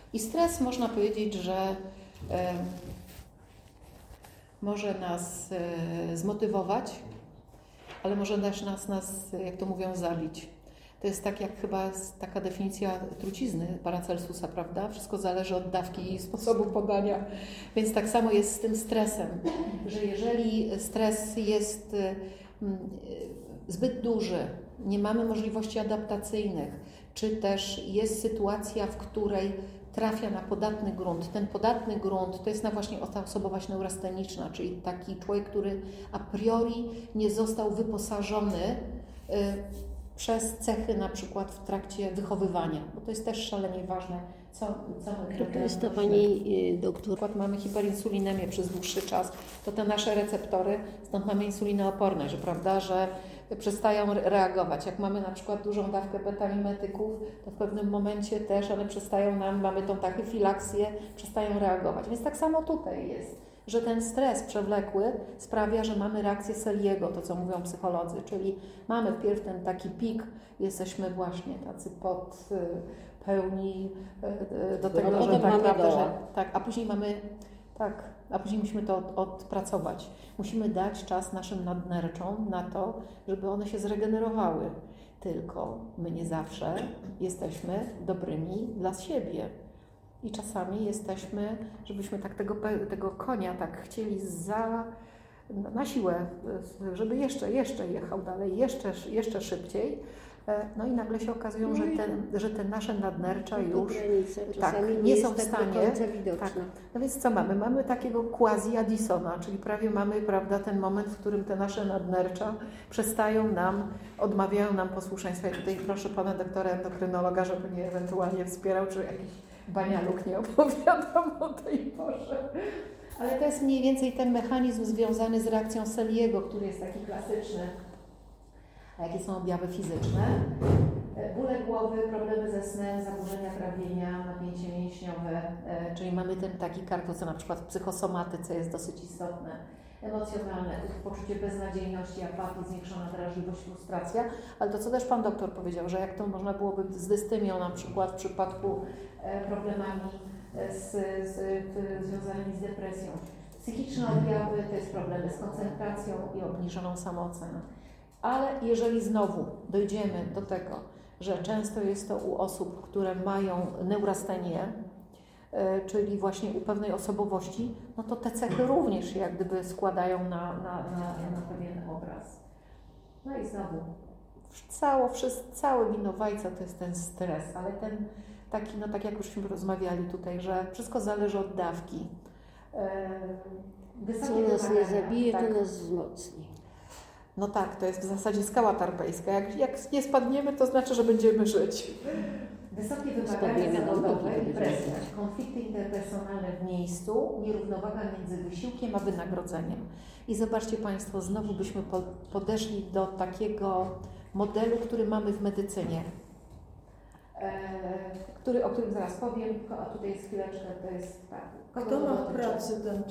I stres, można powiedzieć, że może nas zmotywować, ale może też nas, jak to mówią, zabić. To jest tak jak chyba taka definicja trucizny Paracelsusa, prawda? Wszystko zależy od dawki i sposobu podania. Więc tak samo jest z tym stresem, że jeżeli stres jest zbyt duży, nie mamy możliwości adaptacyjnych, czy też jest sytuacja, w której trafia na podatny grunt. Ten podatny grunt to jest właśnie ta osobowość neurasteniczna, czyli taki człowiek, który a priori nie został wyposażony przez cechy na przykład w trakcie wychowywania, bo to jest też szalenie ważne, co my to jest to pani doktor. Na przykład mamy hiperinsulinemię przez dłuższy czas, to te nasze receptory, stąd mamy insulinooporność, prawda, że przestają reagować. Jak mamy na przykład dużą dawkę beta-mimetyków, to w pewnym momencie też one mamy tą tachyfilaksję, przestają reagować. Więc tak samo tutaj jest, że ten stres przewlekły sprawia, że mamy reakcję Selliego, to co mówią psycholodzy, czyli mamy wpierw ten taki pik, jesteśmy właśnie tacy pod pełni do tego, że tak naprawdę, że tak, a później musimy to odpracować. Musimy dać czas naszym nadnerczom na to, żeby one się zregenerowały. Tylko my nie zawsze jesteśmy dobrymi dla siebie. I czasami jesteśmy, żebyśmy tak tego konia tak chcieli na siłę, żeby jeszcze jechał dalej, jeszcze szybciej. No i nagle się okazują, że te nasze nadnercza już nie są w stanie. Tak. No więc co mamy? Mamy takiego quasi-Addisona, czyli prawie mamy, prawda, ten moment, w którym te nasze nadnercza odmawiają nam posłuszeństwa. I tutaj proszę pana doktora endokrynologa, żeby mnie ewentualnie wspierał, czy jakiś banialuk nie opowiadam o tej porze. Ale to jest mniej więcej ten mechanizm związany z reakcją Selliego, który jest taki klasyczny. A jakie są objawy fizyczne? Bóle głowy, problemy ze snem, zaburzenia trawienia, napięcie mięśniowe, czyli mamy ten taki kark, co na przykład w psychosomatyce jest dosyć istotne. Emocjonalne, poczucie beznadziejności, apatii, zwiększona drażliwość, frustracja, ale to co też pan doktor powiedział, że jak to można byłoby z dystymią na przykład w przypadku problemami związanymi z depresją. Psychiczne objawy to jest problemy z koncentracją i obniżoną samooceną. Ale jeżeli znowu dojdziemy do tego, że często jest to u osób, które mają neurastenię, czyli właśnie u pewnej osobowości, no to te cechy również się jak gdyby składają na pewien obraz. No i znowu, cały winowajca to jest ten stres, ale ten taki, no tak jak już rozmawiali tutaj, że wszystko zależy od dawki. Co nas nie zabije, to nas wzmocni. No tak, to jest w zasadzie skała tarpejska. Jak nie spadniemy, to znaczy, że będziemy żyć. Wysokie wymagania zawodowe, presja, konflikty interpersonalne w miejscu, nierównowaga między wysiłkiem a wynagrodzeniem. I zobaczcie Państwo, znowu byśmy podeszli do takiego modelu, który mamy w medycynie, o którym zaraz powiem, a tutaj jest chwileczkę, to jest tak. Kto ma w pracy ten